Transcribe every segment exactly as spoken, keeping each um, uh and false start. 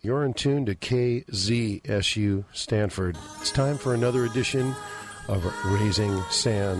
You're in tune to K Z S U Stanford. It's time for another edition of Raising Sand.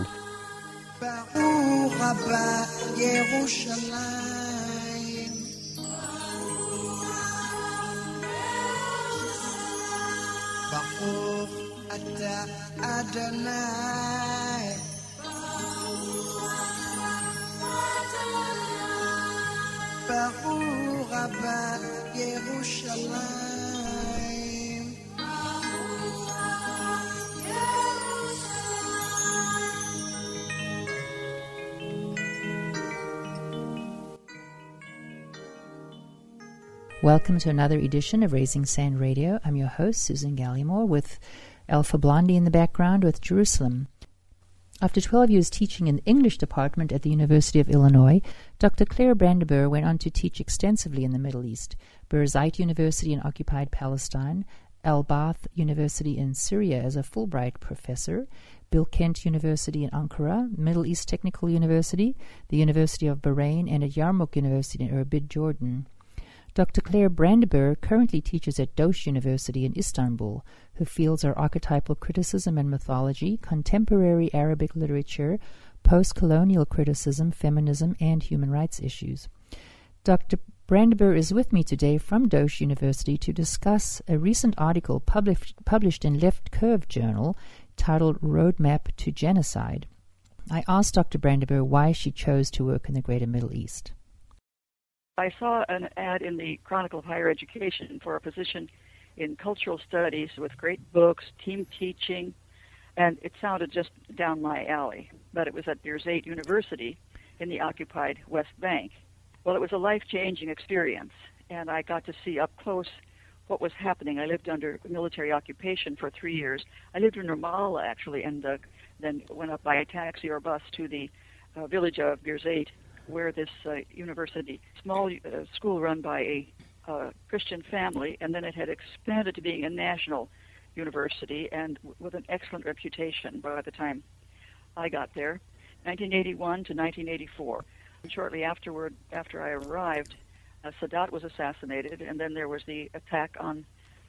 Welcome to another edition of Raising Sand Radio. I'm your host, Susan Gallimore, with Alpha Blondie in the background with Jerusalem. After twelve years teaching in the English department at the University of Illinois, Doctor Claire Brandenburg went on to teach extensively in the Middle East, Birzeit University in occupied Palestine, Al-Baath University in Syria as a Fulbright professor, Bill Kent University in Ankara, Middle East Technical University, the University of Bahrain, and at Yarmouk University in Irbid, Jordan. Doctor Claire Brandenburg currently teaches at Dosh University in Istanbul. Her fields are archetypal criticism and mythology, contemporary Arabic literature, post-colonial criticism, feminism, and human rights issues. Doctor Brandenburg is with me today from Dosh University to discuss a recent article published published in Left Curve Journal titled Roadmap to Genocide. I asked Doctor Brandenburg why she chose to work in the Greater Middle East. I saw an ad in the Chronicle of Higher Education for a position in cultural studies with great books, team teaching, and it sounded just down my alley. But it was at Birzeit University in the occupied West Bank. Well, it was a life-changing experience, and I got to see up close what was happening. I lived under military occupation for three years. I lived in Ramallah, actually, and uh, then went up by a taxi or bus to the uh, village of Birzeit, where this uh, university, small uh, school run by a uh, Christian family, and then it had expanded to being a national university and w- with an excellent reputation by the time I got there, nineteen eighty-one to nineteen eighty-four. And shortly afterward, after I arrived, uh, Sadat was assassinated, and then there was the attack on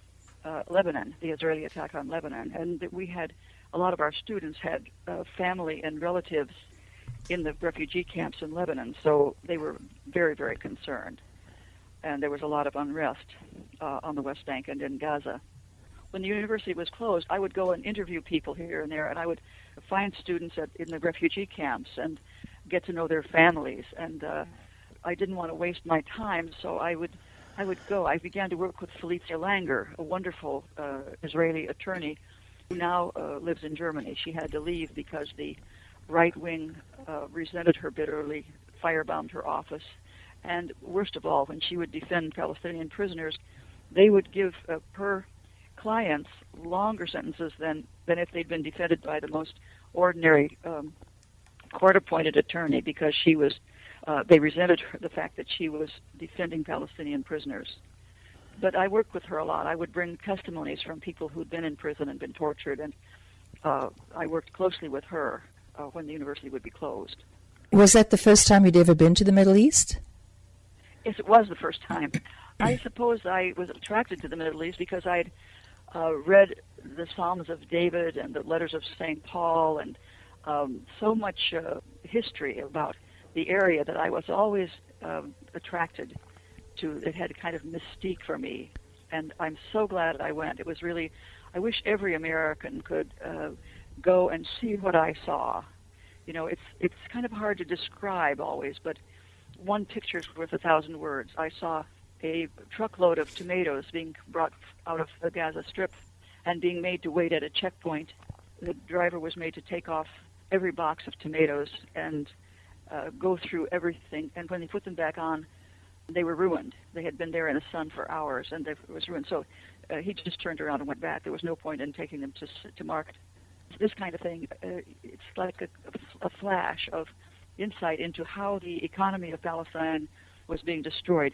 uh, Lebanon, the Israeli attack on Lebanon, and we had, a lot of our students had uh, family and relatives in the refugee camps in Lebanon, so they were very, very concerned. And there was a lot of unrest uh, on the West Bank and in Gaza. When the university was closed, I would go and interview people here and there, and I would find students at, in the refugee camps and get to know their families. And uh, I didn't want to waste my time, so I would I would go. I began to work with Felicia Langer, a wonderful uh, Israeli attorney who now uh, lives in Germany. She had to leave because the right wing uh, resented her bitterly, firebombed her office, and worst of all, when she would defend Palestinian prisoners, they would give uh, her clients longer sentences than, than if they'd been defended by the most ordinary um, court-appointed attorney, because she was, uh, they resented her, the fact that she was defending Palestinian prisoners. But I worked with her a lot. I would bring testimonies from people who'd been in prison and been tortured, and uh, I worked closely with her Uh, when the university would be closed. Was that the first time you'd ever been to the Middle East? Yes, it was the first time. I suppose I was attracted to the Middle East because I'd uh, read the Psalms of David and the letters of Saint Paul, and um, so much uh, history about the area that I was always um, attracted to. It had a kind of mystique for me, and I'm so glad I went. It was really, I wish every American could uh, go and see what I saw. You know, it's it's kind of hard to describe always, but one picture's worth a thousand words. I saw a truckload of tomatoes being brought out of the Gaza Strip and being made to wait at a checkpoint. The driver was made to take off every box of tomatoes and uh, go through everything, and when they put them back on, they were ruined. They had been there in the sun for hours, and they, it was ruined. So uh, he just turned around and went back. There was no point in taking them to to market. This kind of thing, uh, it's like a, a flash of insight into how the economy of Palestine was being destroyed.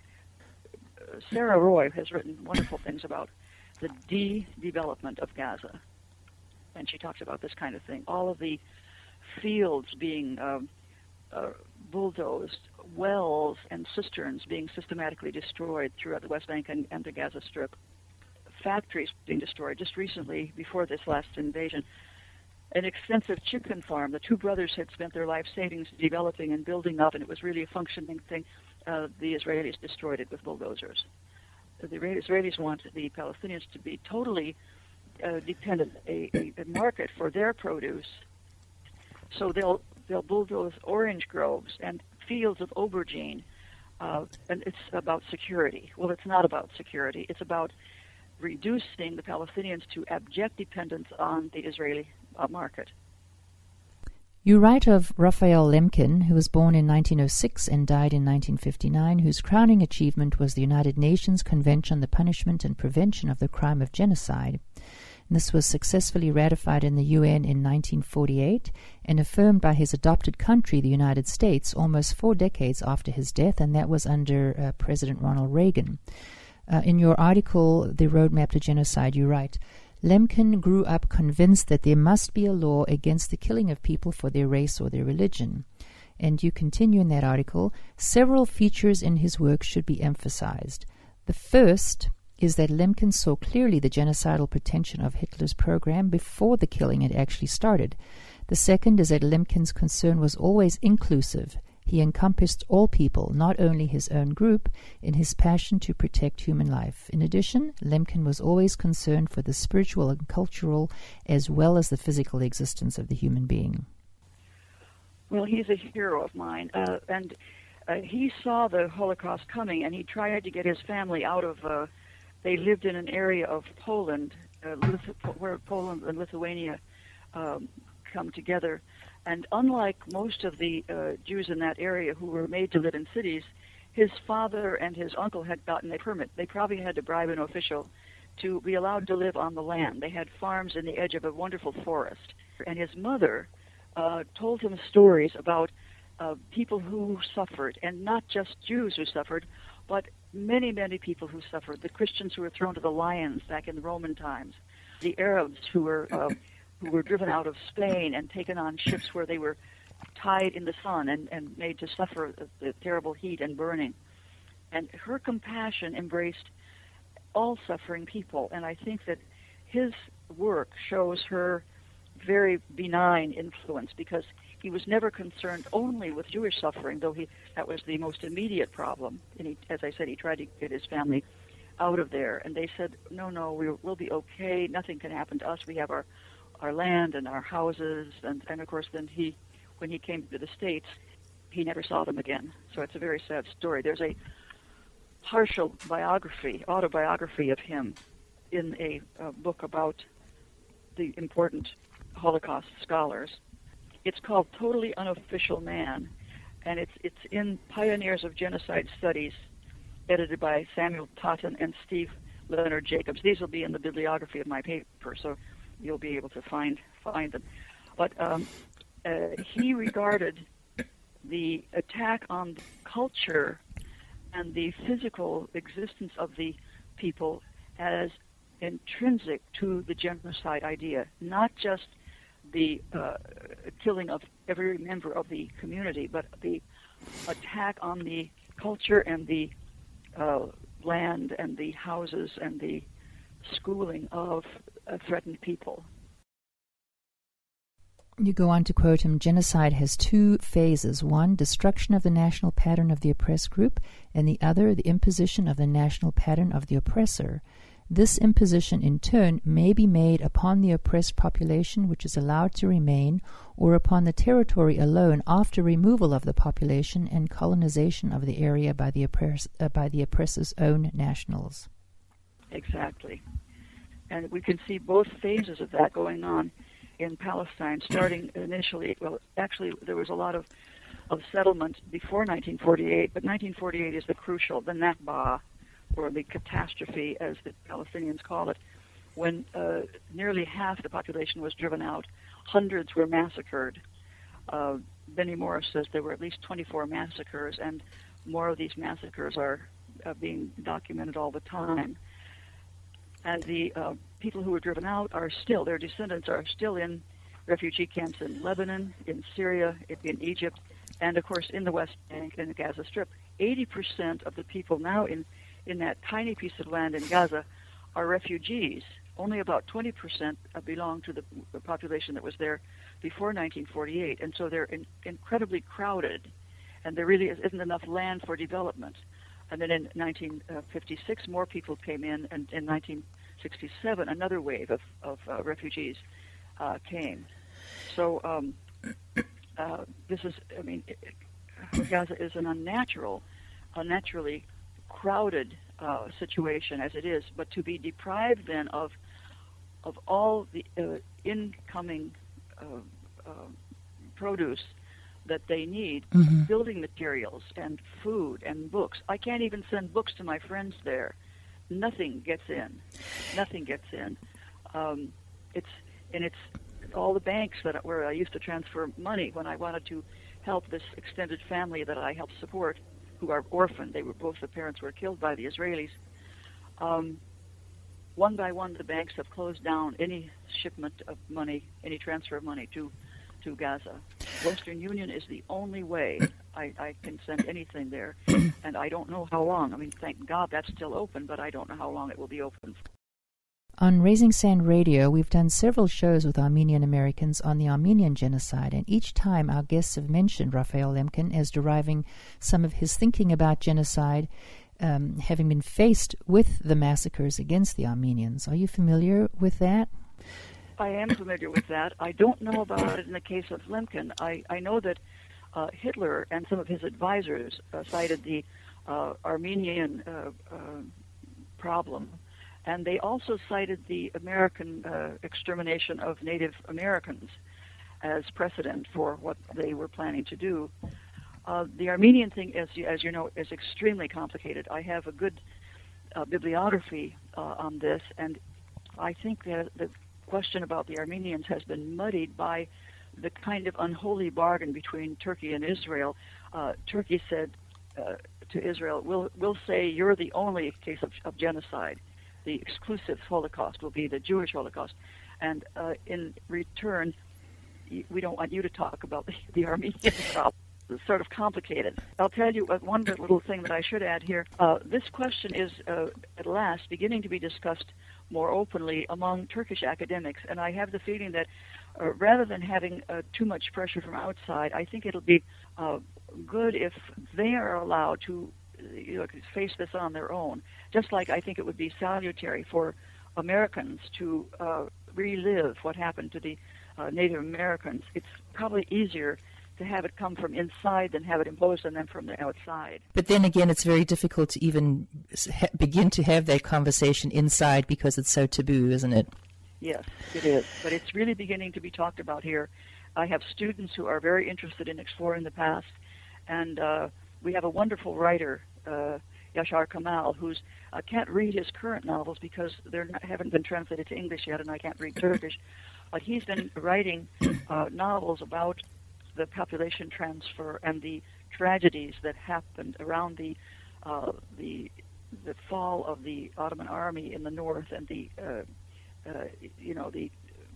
Uh, Sarah Roy has written wonderful things about the de-development of Gaza, and she talks about this kind of thing. All of the fields being um, uh, bulldozed wells and cisterns being systematically destroyed throughout the West Bank and, and the Gaza Strip. Factories being destroyed. Just recently, before this last invasion, an extensive chicken farm the two brothers had spent their life savings developing and building up, and it was really a functioning thing. Uh, the Israelis destroyed it with bulldozers. The Israelis want the Palestinians to be totally uh, dependent, a, a, a market for their produce. So they'll they'll bulldoze orange groves and fields of aubergine, uh, and it's about security. Well, it's not about security. It's about reducing the Palestinians to abject dependence on the Israeli uh, market. You write of Raphael Lemkin, who was born in nineteen oh six and died in nineteen fifty-nine, whose crowning achievement was the United Nations Convention on the Punishment and Prevention of the Crime of Genocide. And this was successfully ratified in the U N in nineteen forty-eight and affirmed by his adopted country, the United States, almost four decades after his death, and that was under uh, President Ronald Reagan. Uh, in your article, The Roadmap to Genocide, you write, Lemkin grew up convinced that there must be a law against the killing of people for their race or their religion. And you continue in that article, several features in his work should be emphasized. The first is that Lemkin saw clearly the genocidal pretension of Hitler's program before the killing had actually started. The second is that Lemkin's concern was always inclusive. He encompassed all people, not only his own group, in his passion to protect human life. In addition, Lemkin was always concerned for the spiritual and cultural as well as the physical existence of the human being. Well, he's a hero of mine, uh, and uh, he saw the Holocaust coming, and he tried to get his family out of, uh, they lived in an area of Poland, uh, Lithu- where Poland and Lithuania um, come together. And unlike most of the uh, Jews in that area who were made to live in cities, his father and his uncle had gotten a permit. They probably had to bribe an official to be allowed to live on the land. They had farms in the edge of a wonderful forest. And his mother uh, told him stories about uh, people who suffered, and not just Jews who suffered, but many, many people who suffered. The Christians who were thrown to the lions back in the Roman times, the Arabs who were... Uh, who were driven out of Spain and taken on ships where they were tied in the sun and, and made to suffer the, the terrible heat and burning. And her compassion embraced all suffering people. And I think that his work shows her very benign influence, because he was never concerned only with Jewish suffering, though he that was the most immediate problem. And he, as I said, he tried to get his family out of there. And they said, no, no, we, we'll be okay. Nothing can happen to us. We have our our land and our houses, and, and of course then he, when he came to the States, he never saw them again. So it's a very sad story. There's a partial biography, autobiography of him in a, a book about the important Holocaust scholars. It's called Totally Unofficial Man, and it's it's in Pioneers of Genocide Studies, edited by Samuel Totten and Steve Leonard Jacobs. These will be in the bibliography of my paper, so you'll be able to find find them. But um, uh, he regarded the attack on culture and the physical existence of the people as intrinsic to the genocide idea, not just the uh, killing of every member of the community, but the attack on the culture and the uh, land and the houses and the schooling of uh, threatened people. You go on to quote him, genocide has two phases. One, destruction of the national pattern of the oppressed group, and the other, the imposition of the national pattern of the oppressor. This imposition, in turn, may be made upon the oppressed population which is allowed to remain, or upon the territory alone after removal of the population and colonization of the area by the, oppress- uh, by the oppressor's own nationals. Exactly. And we can see both phases of that going on in Palestine, starting initially, well, actually there was a lot of, of settlement before nineteen forty-eight, but nineteen forty-eight is the crucial, the Nakba, or the catastrophe, as the Palestinians call it, when uh, nearly half the population was driven out. Hundreds were massacred. Uh, Benny Morris says there were at least twenty-four massacres, and more of these massacres are uh, being documented all the time. And the uh, people who were driven out are still, their descendants are still in refugee camps in Lebanon, in Syria, in Egypt, and of course in the West Bank and the Gaza Strip, eighty percent of the people now in, in that tiny piece of land in Gaza are refugees. Only about twenty percent belong to the population that was there before nineteen forty-eight, and so they're in, incredibly crowded, and there really isn't enough land for development. And then in nineteen fifty-six, more people came in, and in nineteen sixty-seven, another wave of, of uh, refugees uh, came. So um, uh, this is, I mean, it, it, Gaza is an unnatural, unnaturally crowded uh, situation as it is, but to be deprived then of of all the uh, incoming uh, uh, produce that they need, mm-hmm. building materials and food and books. I can't even send books to my friends there. Nothing gets in. Nothing gets in. Um, it's and it's all the banks that where I used to transfer money when I wanted to help this extended family that I helped support, who are orphaned. They were both the parents were killed by the Israelis. Um, one by one, the banks have closed down any shipment of money, any transfer of money to to Gaza. Western Union is the only way I, I can send anything there, and I don't know how long. I mean, thank God that's still open, but I don't know how long it will be open for. On Raising Sand Radio, we've done several shows with Armenian Americans on the Armenian genocide, and each time our guests have mentioned Raphael Lemkin as deriving some of his thinking about genocide, um, having been faced with the massacres against the Armenians. Are you familiar with that? I am familiar with that. I don't know about it in the case of Lemkin. I, I know that uh, Hitler and some of his advisors uh, cited the uh, Armenian uh, uh, problem, and they also cited the American uh, extermination of Native Americans as precedent for what they were planning to do. Uh, the Armenian thing, as you, as you know, is extremely complicated. I have a good uh, bibliography uh, on this, and I think that the question about the Armenians has been muddied by the kind of unholy bargain between Turkey and Israel. Uh, Turkey said uh, to Israel, we'll, we'll say you're the only case of, of genocide. The exclusive Holocaust will be the Jewish Holocaust. And uh, in return, we don't want you to talk about the, the Armenian problem. It's sort of complicated. I'll tell you uh, one little thing that I should add here. Uh, this question is, uh, at last, beginning to be discussed more openly among Turkish academics, and I have the feeling that uh, rather than having uh, too much pressure from outside, I think it'll be uh, good if they are allowed to you know, face this on their own, just like I think it would be salutary for Americans to uh, relive what happened to the uh, Native Americans. It's probably easier to have it come from inside than have it imposed on them from the outside. But then again, it's very difficult to even ha- begin to have that conversation inside because it's so taboo, isn't it? Yes, it is. But it's really beginning to be talked about here. I have students who are very interested in exploring the past, and uh, we have a wonderful writer, uh, Yashar Kamal, who's I can't read his current novels because they haven't been translated to English yet, and I can't read Turkish. But he's been writing uh, novels about the population transfer and the tragedies that happened around the uh, the the fall of the Ottoman army in the north and the uh, uh, you know the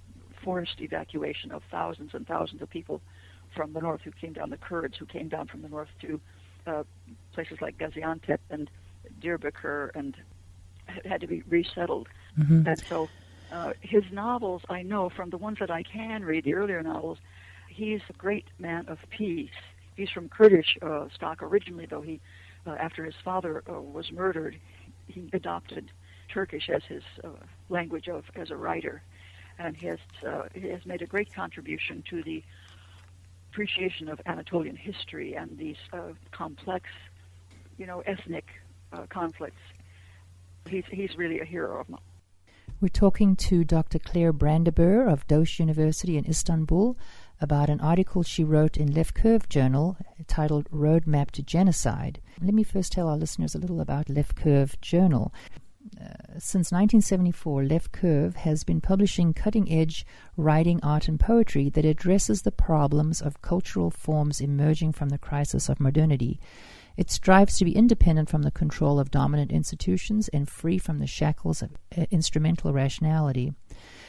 forced evacuation of thousands and thousands of people from the north who came down, the Kurds who came down from the north to uh, places like Gaziantep and Diyarbakir and had to be resettled. Mm-hmm. And so uh, his novels, I know from the ones that I can read, the earlier novels, he's a great man of peace. He's from Kurdish uh, stock originally, though he, uh, after his father uh, was murdered, he adopted Turkish as his uh, language of as a writer, and he has uh, he has made a great contribution to the appreciation of Anatolian history and these uh, complex, you know, ethnic uh, conflicts. He's he's really a hero of mine. We're talking to Doctor Claire Brandeburg of Dost University in Istanbul about an article she wrote in Left Curve Journal titled Roadmap to Genocide. Let me first tell our listeners a little about Left Curve Journal. Uh, since nineteen seventy-four, Left Curve has been publishing cutting-edge writing, art, and poetry that addresses the problems of cultural forms emerging from the crisis of modernity. It strives to be independent from the control of dominant institutions and free from the shackles of uh, instrumental rationality.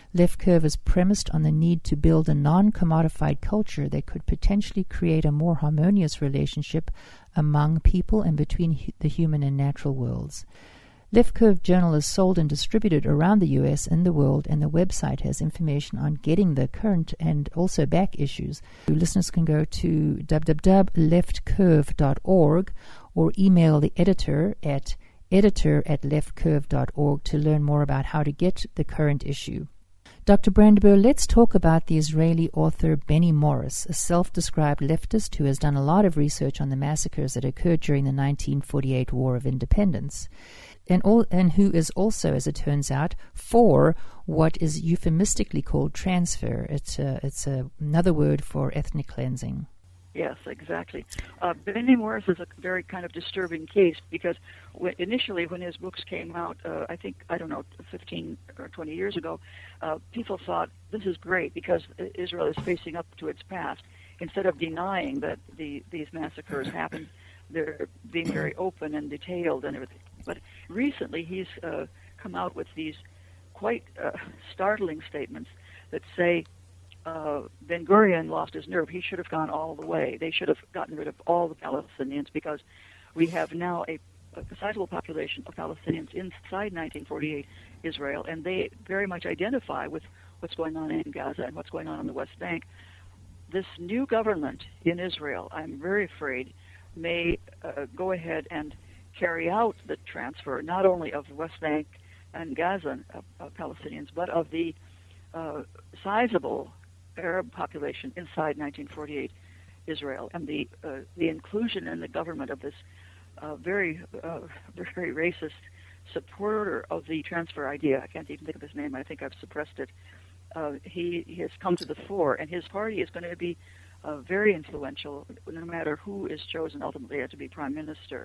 Left Curve is premised on the need to build a non-commodified culture that could potentially create a more harmonious relationship among people and between hu- the human and natural worlds. Left Curve Journal is sold and distributed around the U S and the world, and the website has information on getting the current and also back issues. Listeners can go to w w w dot left curve dot org or email the editor at editor at left curve dot org to learn more about how to get the current issue. Doctor Brandenburg, let's talk about the Israeli author Benny Morris, a self-described leftist who has done a lot of research on the massacres that occurred during the nineteen forty-eight War of Independence, and, all, and who is also, as it turns out, for what is euphemistically called transfer. It's, a, it's a, another word for ethnic cleansing. Yes, exactly. Uh, Benny Morris is a very kind of disturbing case because w- initially when his books came out, uh, I think, I don't know, fifteen or twenty years ago, uh, people thought this is great because Israel is facing up to its past. Instead of denying that the, these massacres happened, they're being very open and detailed and everything. But recently he's uh, come out with these quite uh, startling statements that say, Uh, Ben Gurion lost his nerve. He should have gone all the way. They should have gotten rid of all the Palestinians because we have now a, a sizable population of Palestinians inside nineteen forty-eight Israel, and they very much identify with what's going on in Gaza and what's going on in the West Bank. This new government in Israel, I'm very afraid, may uh, go ahead and carry out the transfer not only of the West Bank and Gaza uh, uh, Palestinians, but of the uh, sizable Arab population inside nineteen forty-eight Israel, and the uh, the inclusion in the government of this uh, very uh, very racist supporter of the transfer idea. I can't even think of his name. I think I've suppressed it. Uh, he, he has come to the fore, and his party is going to be uh, very influential, no matter who is chosen ultimately to be prime minister.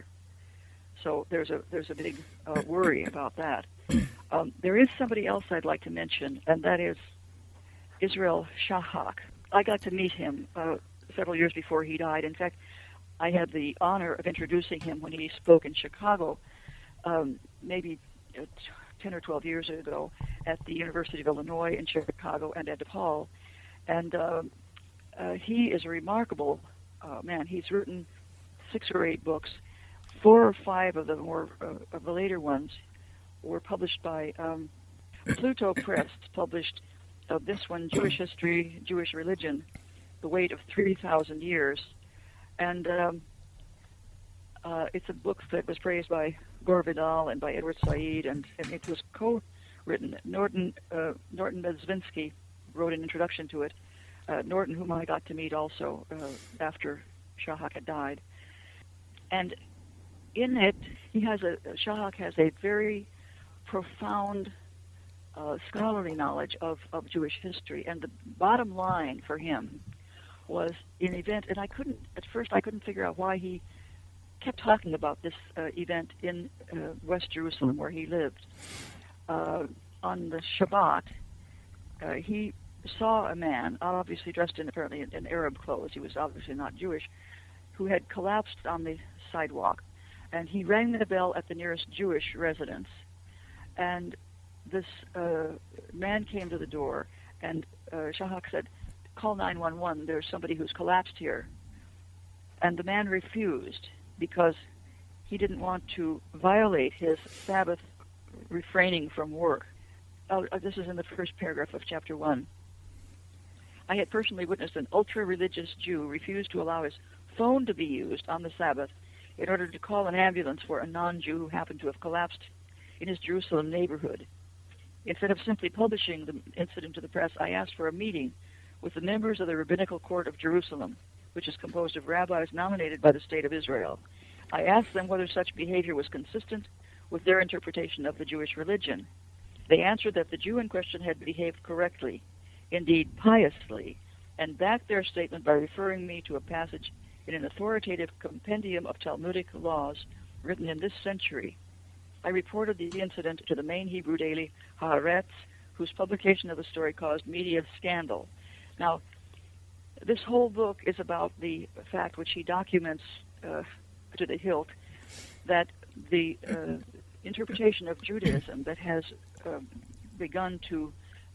So there's a there's a big uh, worry about that. Um, there is somebody else I'd like to mention, and that is Israel Shahak. I got to meet him uh, several years before he died. In fact, I had the honor of introducing him when he spoke in Chicago, um, maybe uh, ten or twelve years ago, at the University of Illinois in Chicago and at DePaul. And uh, uh, he is a remarkable uh, man. He's written six or eight books. Four or five of the more uh, of the later ones were published by um, Pluto Press, published of this one, Jewish History, Jewish Religion, The Weight of three thousand Years. And um, uh, it's a book that was praised by Gore Vidal and by Edward Said, and, and it was co-written. Norton, uh, Norton Bezvinsky wrote an introduction to it. Uh, Norton, whom I got to meet also uh, after Shahak had died. And in it, he has a, Shahak has a very profound Uh, scholarly knowledge of, of Jewish history, and the bottom line for him was an event, and I couldn't, at first I couldn't figure out why he kept talking about this uh, event in uh, West Jerusalem where he lived. Uh, on the Shabbat, uh, he saw a man, obviously dressed in apparently in, in Arab clothes, he was obviously not Jewish, who had collapsed on the sidewalk, and he rang the bell at the nearest Jewish residence, and this uh, man came to the door, and uh, Shahak said, "Call nine one one, there's somebody who's collapsed here." And the man refused because he didn't want to violate his Sabbath refraining from work. Uh, this is in the first paragraph of chapter one. "I had personally witnessed an ultra-religious Jew refuse to allow his phone to be used on the Sabbath in order to call an ambulance for a non-Jew who happened to have collapsed in his Jerusalem neighborhood. Instead of simply publishing the incident to the press, I asked for a meeting with the members of the Rabbinical Court of Jerusalem, which is composed of rabbis nominated by the State of Israel. I asked them whether such behavior was consistent with their interpretation of the Jewish religion. They answered that the Jew in question had behaved correctly, indeed piously, and backed their statement by referring me to a passage in an authoritative compendium of Talmudic laws written in this century. I reported the incident to the main Hebrew daily, Haaretz, whose publication of the story caused media scandal." Now, this whole book is about the fact which he documents uh, to the hilt, that the uh, interpretation of Judaism that has uh, begun to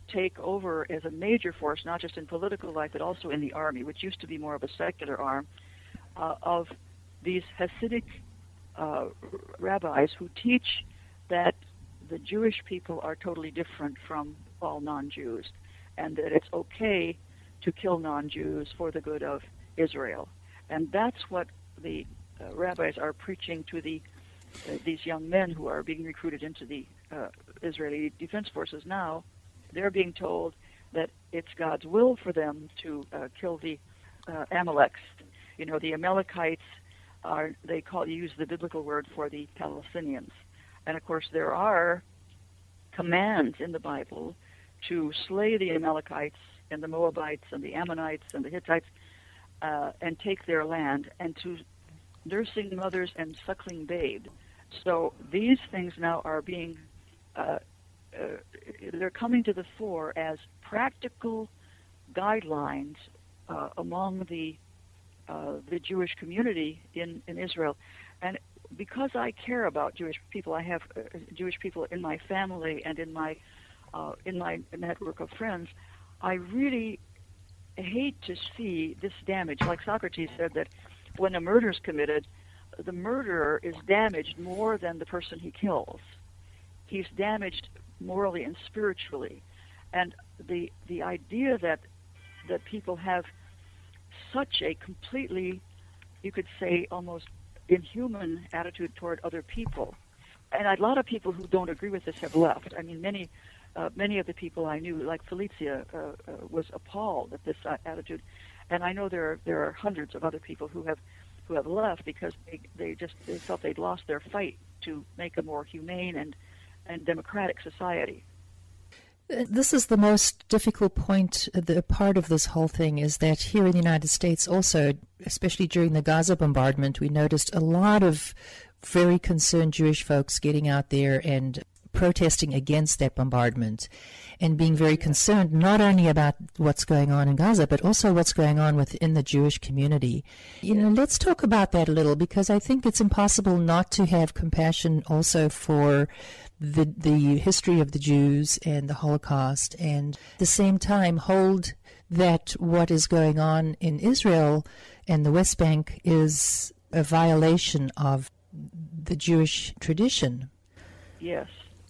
take over as a major force, not just in political life, but also in the army, which used to be more of a secular arm, uh, of these Hasidic uh, rabbis who teach that the Jewish people are totally different from all non-Jews, and that it's okay to kill non-Jews for the good of Israel. And that's what the uh, rabbis are preaching to the uh, these young men who are being recruited into the uh, Israeli Defense Forces now. They're being told that it's God's will for them to uh, kill the uh, Amaleks. You know, the Amalekites are, they call, use the biblical word for the Palestinians. And of course, there are commands in the Bible to slay the Amalekites and the Moabites and the Ammonites and the Hittites uh, and take their land, and to nursing mothers and suckling babes. So these things now are being, uh, uh, they're coming to the fore as practical guidelines uh, among the uh, the Jewish community in, in Israel. And because I care about Jewish people, I have uh, Jewish people in my family and in my uh, in my network of friends, I really hate to see this damage. Like Socrates said that when a murder is committed, the murderer is damaged more than the person he kills. He's damaged morally and spiritually. And the the idea that that people have such a completely, you could say, almost inhuman attitude toward other people. And a lot of people who don't agree with this have left. I mean, many uh, many of the people I knew, like Felicia, uh, uh, was appalled at this uh, attitude. And I know there are, there are hundreds of other people who have who have left because they, they just they felt they'd lost their fight to make a more humane and, and democratic society. This is the most difficult point, the part of this whole thing, is that here in the United States also, especially during the Gaza bombardment, we noticed a lot of very concerned Jewish folks getting out there and protesting against that bombardment and being very concerned not only about what's going on in Gaza, but also what's going on within the Jewish community. You know, let's talk about that a little, because I think it's impossible not to have compassion also for the the history of the Jews and the Holocaust, and at the same time hold that what is going on in Israel and the West Bank is a violation of the Jewish tradition. Yes.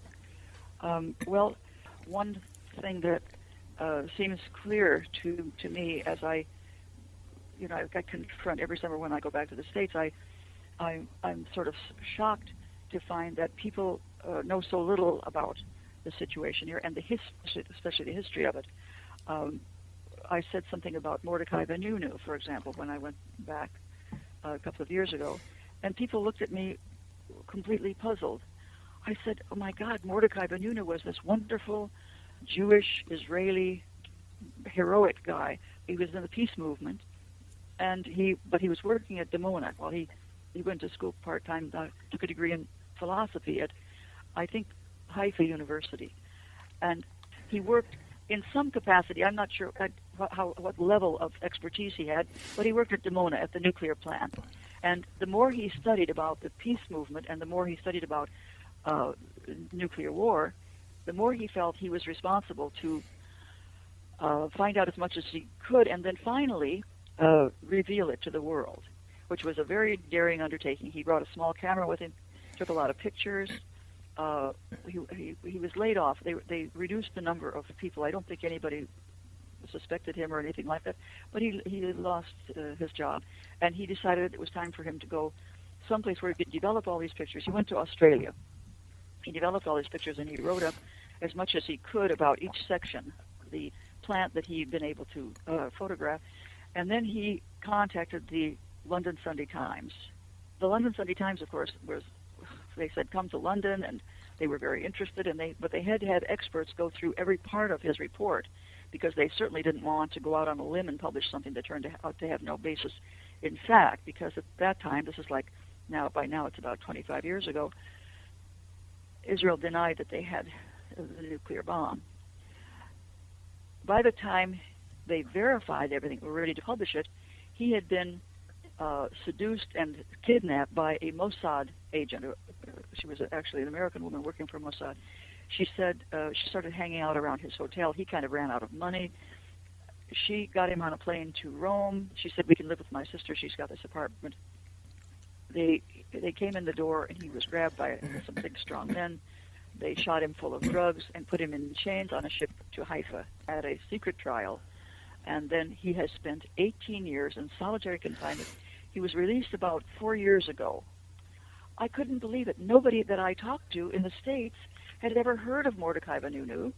Um, well, one thing that uh, seems clear to, to me as I, you know, I confront every summer when I go back to the States, I, I, I'm sort of shocked to find that people uh, know so little about the situation here and the his, especially the history of it. Um, I said something about Mordecai Benunu, for example, when I went back uh, a couple of years ago, and people looked at me completely puzzled. I said, oh my God, Mordecai Benunu was this wonderful Jewish, Israeli, heroic guy. He was in the peace movement, and he, but he was working at Dimona. Well, he, he went to school part-time, uh, took a degree in philosophy at, I think, Haifa University. And he worked in some capacity, I'm not sure at how, what level of expertise he had, but he worked at Dimona at the nuclear plant. And the more he studied about the peace movement and the more he studied about uh, nuclear war, the more he felt he was responsible to uh, find out as much as he could and then finally uh, reveal it to the world, which was a very daring undertaking. He brought a small camera with him, took a lot of pictures. Uh, he, he, he was laid off. They, they reduced the number of people. I don't think anybody suspected him or anything like that, but he, he lost uh, his job, and he decided it was time for him to go someplace where he could develop all these pictures. He went to Australia. He developed all these pictures, and he wrote up as much as he could about each section, the plant that he'd been able to uh, photograph, and then he contacted the London Sunday Times. The London Sunday Times, of course, was, they said, come to London, and they were very interested, and they, but they had to have experts go through every part of his report, because they certainly didn't want to go out on a limb and publish something that turned out to have no basis in fact, because at that time, this is like, now by now it's about twenty-five years ago, Israel denied that they had the nuclear bomb. By the time they verified everything, were ready to publish it, he had been uh, seduced and kidnapped by a Mossad agent. She was actually an American woman working for Mossad. she said uh, she started hanging out around his hotel. He kind of ran out of money. She got him on a plane to Rome. She said, we can live with my sister. She's got this apartment. They they came in the door, and he was grabbed by some big, strong men. They shot him full of drugs and put him in chains on a ship to Haifa at a secret trial. And then he has spent eighteen years in solitary confinement. He was released about four years ago. I couldn't believe it. Nobody that I talked to in the States had ever heard of Mordecai Vanunu.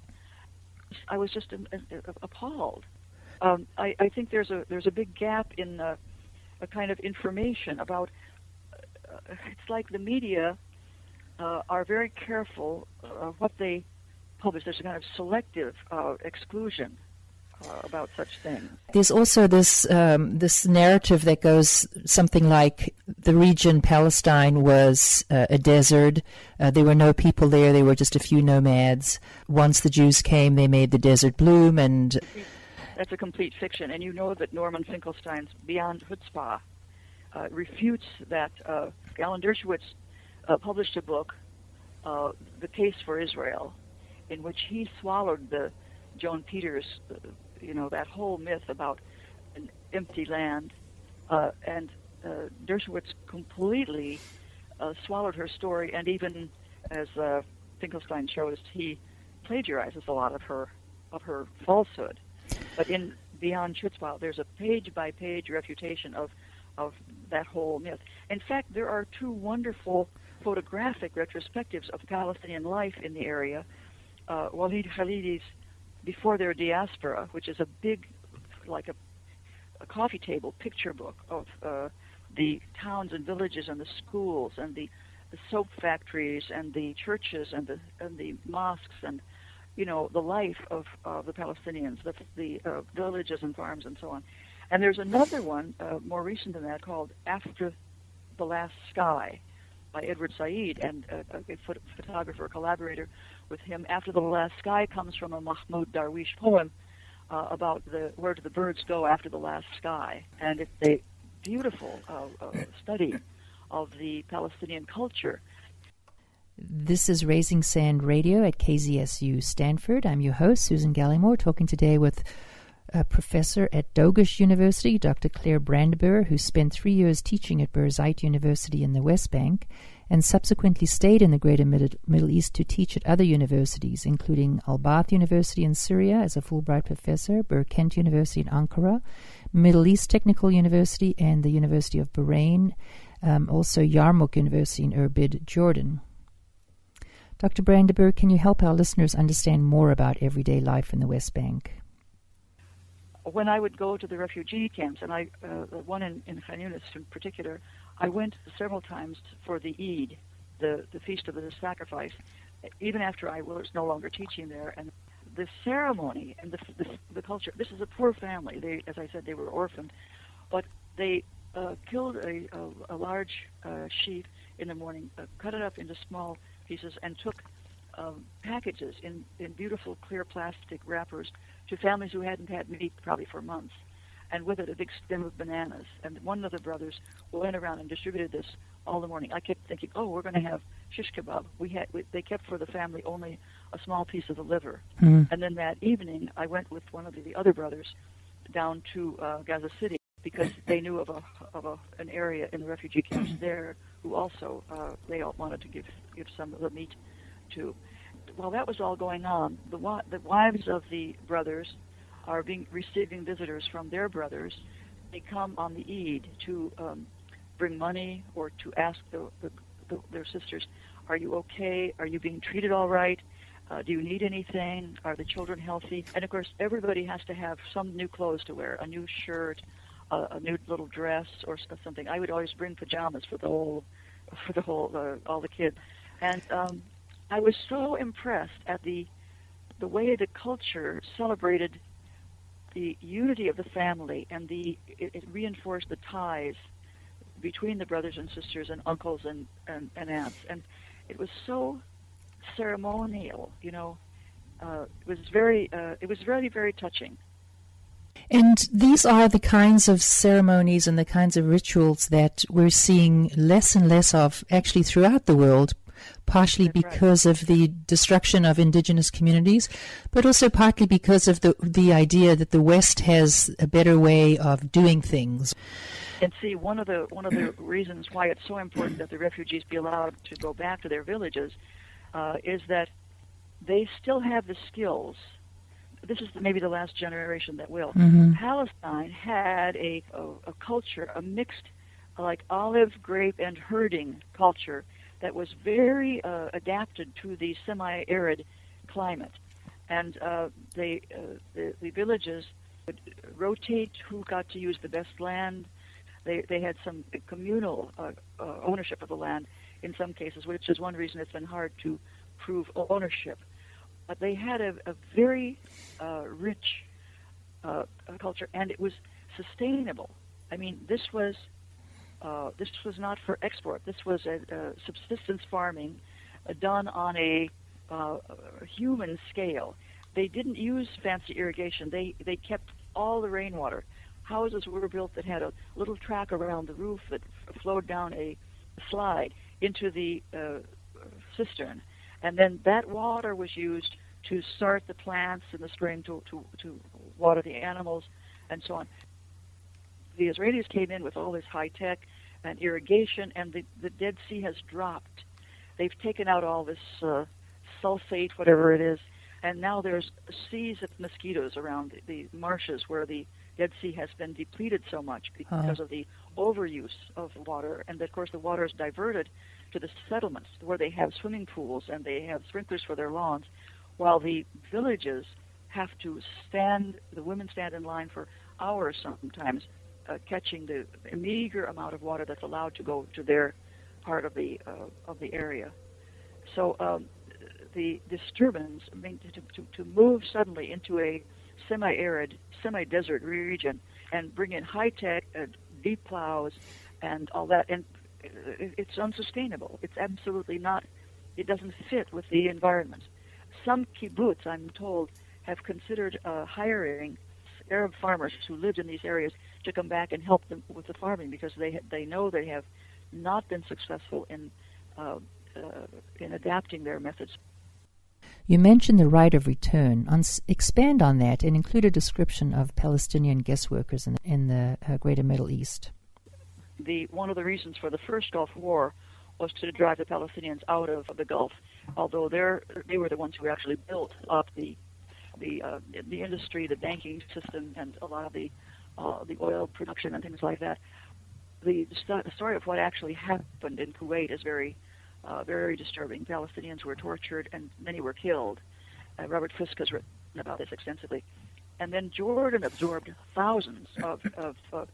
I was just uh, appalled. Um, I, I think there's a there's a big gap in uh, a kind of information about. Uh, it's like the media uh, are very careful of what they publish. There's a kind of selective uh, exclusion uh, about such things. There's also this um, this narrative that goes something like the region Palestine was uh, a desert. Uh, there were no people there. There were just a few nomads. Once the Jews came, they made the desert bloom. And that's a complete fiction. And you know that Norman Finkelstein's Beyond Chutzpah uh, refutes that. Uh, Alan Dershowitz uh, published a book, uh, The Case for Israel, in which he swallowed the Joan Peters, uh, you know, that whole myth about an empty land, uh, and uh, Dershowitz completely uh, swallowed her story, and even, as uh, Finkelstein shows, he plagiarizes a lot of her of her falsehood. But in Beyond Chutzpah, there's a page-by-page refutation of of that whole myth. In fact, there are two wonderful photographic retrospectives of Palestinian life in the area. Uh, Walid Khalidi's Before Their Diaspora, which is a big, like a, a coffee table picture book of uh, the towns and villages and the schools and the, the soap factories and the churches and the and the mosques and, you know, the life of uh, the Palestinians, the, the uh, villages and farms and so on. And there's another one, uh, more recent than that, called After the Last Sky by Edward Said, and uh, a phot- photographer, collaborator with him. After the Last Sky comes from a Mahmoud Darwish poem uh, about the where do the birds go after the last sky. And it's a beautiful uh, uh, study of the Palestinian culture. This is Raising Sand Radio at K Z S U Stanford. I'm your host, Susan Gallimore, talking today with a professor at Dogesh University, Doctor Claire Brandeburg, who spent three years teaching at Birzeit University in the West Bank and subsequently stayed in the Greater Mid- Middle East to teach at other universities, including Al-Baath University in Syria as a Fulbright professor, Burkent University in Ankara, Middle East Technical University, and the University of Bahrain, um, also Yarmouk University in Irbid, Jordan. Doctor Brandeburg, can you help our listeners understand more about everyday life in the West Bank? When I would go to the refugee camps, and I, uh, the one in, in Khan Yunis in particular, I went several times for the Eid, the, the Feast of the Sacrifice, even after I was no longer teaching there. And the ceremony and the, the, the culture, this is a poor family. They, as I said, they were orphaned, but they uh, killed a, a, a large uh, sheep in the morning, uh, cut it up into small pieces, and took um, packages in, in beautiful clear plastic wrappers to families who hadn't had meat probably for months, and with it a big stem of bananas. And one of the brothers went around and distributed this all the morning. I kept thinking, oh, we're going to have shish kebab. We had we, they kept for the family only a small piece of the liver. Mm. And then that evening, I went with one of the, the other brothers down to uh, Gaza City because they knew of a of a, an area in the refugee camps there who also uh, they all wanted to give give some of the meat to. While that was all going on, the the wives of the brothers are being receiving visitors from their brothers. They come on the Eid to um, bring money or to ask the, the, the, their sisters, "Are you okay? Are you being treated all right? Uh, do you need anything? Are the children healthy?" And of course, everybody has to have some new clothes to wear, a new shirt, a, a new little dress, or something. I would always bring pajamas for the whole, for the whole, uh, all the kids, and. Um, I was so impressed at the the way the culture celebrated the unity of the family, and the it, it reinforced the ties between the brothers and sisters and uncles and, and, and aunts. And it was so ceremonial, you know. Uh, it was very uh, it was very, very touching. And these are the kinds of ceremonies and the kinds of rituals that we're seeing less and less of actually throughout the world. partially That's right. because of the destruction of indigenous communities, but also partly because of the the idea that the West has a better way of doing things. And see, one of the one of the reasons why it's so important that the refugees be allowed to go back to their villages uh, is that they still have the skills. This is maybe the last generation that will. Mm-hmm. Palestine had a, a, a culture, a mixed, like olive, grape, and herding culture that was very uh, adapted to the semi-arid climate. And uh, they, uh, the, the villages would rotate who got to use the best land. They they had some communal uh, uh, ownership of the land in some cases, which is one reason it's been hard to prove ownership. But they had a, a very uh, rich uh, culture, and it was sustainable. I mean, this was uh, this was not for export. This was a, a subsistence farming uh, done on a, uh, a human scale. They didn't use fancy irrigation. They they kept all the rainwater. Houses were built that had a little track around the roof that f- flowed down a slide into the uh, cistern. And then that water was used to start the plants in the spring, to, to, to water the animals, and so on. The Israelis came in with all this high-tech and irrigation, and the, the Dead Sea has dropped. They've taken out all this uh, sulfate, whatever it is, and now there's seas of mosquitoes around the, the marshes where the Dead Sea has been depleted so much because Oh. of the overuse of water, and of course the water is diverted to the settlements where they have swimming pools and they have sprinklers for their lawns, while the villages have to stand, the women stand in line for hours sometimes, uh, catching the meager amount of water that's allowed to go to their part of the uh, of the area. So um, the disturbance, I mean, to, to, to move suddenly into a semi-arid, semi-desert region and bring in high-tech uh, deep plows and all that, and it's unsustainable. It's absolutely not, it doesn't fit with the environment. Some kibbutz, I'm told, have considered uh, hiring Arab farmers who lived in these areas to come back and help them with the farming, because they they know they have not been successful in uh, uh, in adapting their methods. You mentioned the right of return. Uns- expand on that and include a description of Palestinian guest workers in, in the uh, Greater Middle East. The one of the reasons for the first Gulf War was to drive the Palestinians out of the Gulf, although they're, they were the ones who actually built up the the uh, the industry, the banking system, and a lot of the uh, the oil production and things like that. The, st- the story of what actually happened in Kuwait is very uh, very disturbing. Palestinians were tortured and many were killed. Uh, Robert Fisk has written about this extensively. And then Jordan absorbed thousands of, of uh,